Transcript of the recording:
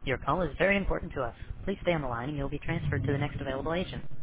Your call is very important to us. Please stay on the line and you'll be transferred to the next available agent.